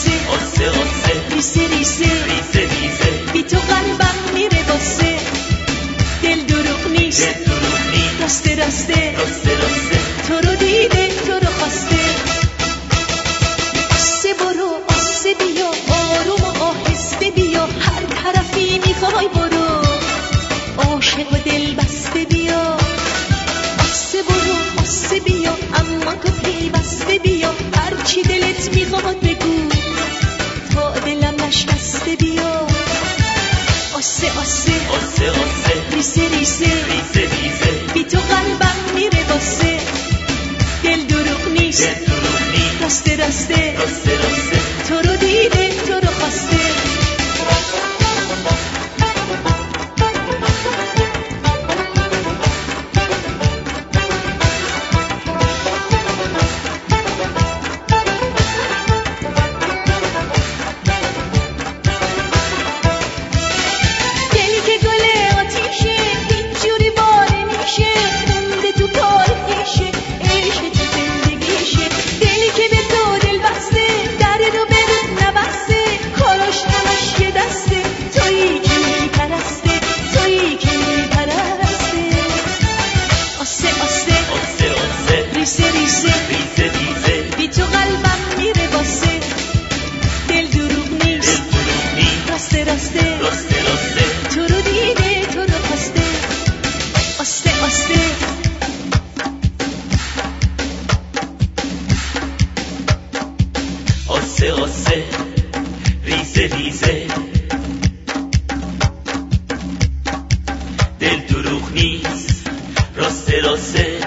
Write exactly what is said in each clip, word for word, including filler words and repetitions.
آسه آسه آسه ریسه ریسه ریزه ریزه بی تو قلبم میره واسه دل دروغ نیست دل دروغ نیست راسته راسته راسته راسته تو رو دیده تو رو خواسته آسه برو آسه بیا آروم و آهسته بیا هر طرفی میخوای برو عاشق و دل بسته بیا آسه برو آسه بیا اما تو پیوسته بیا هرچی دلت میخواد بگو تا دلم نشکسته بیا آسه آسه آسه آسه ریسه ریسه ریزه ریزه بی تو قلبم میره واسه دل دروغ نیست دل دروغ نیست راسته راسته راسته راسته تو رو دیده تو رو خواسته ریسه ریسه ریزه ریزه بی تو قلبم میره واسه دل دروغ نیست دل دروغ نیست راسته راسته راسته راسته تو رو دیده تو رو خواسته آسته آسته آسه آسه ریزه ریزه دل دروغ نیست راسته راسته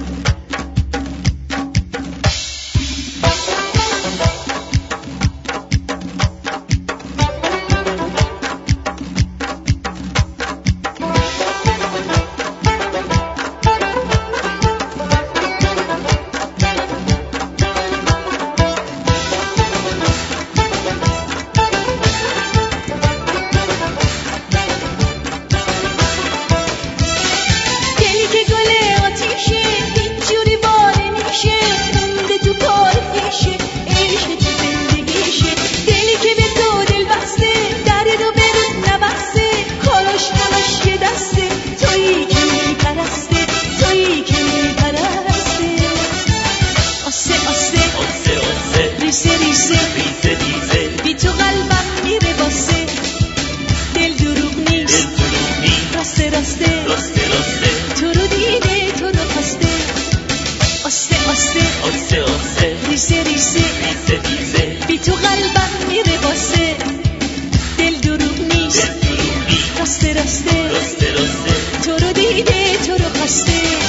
ریسه ریسه ریزه ریزه بی تو قلبم میره واسه دل دروغ نیست دل دروغ نیست راسته راسته راسته راسته تو رو دیده تو رو خواسته آسته آسته آسه آسه ریسه ریسه ریزه ریزه بی تو قلبم میره واسه دل دروغ نیست دل دروغ نیست راسته راسته راسته راسته تو رو دیده تو رو خواسته